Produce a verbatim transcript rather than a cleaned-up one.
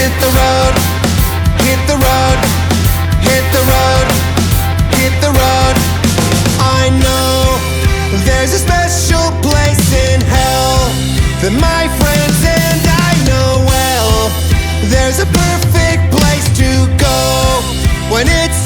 hit the road, hit the road, hit the road, hit the road. I know there's a special place in hell that my friends and I know well. There's a perfect place to go when it's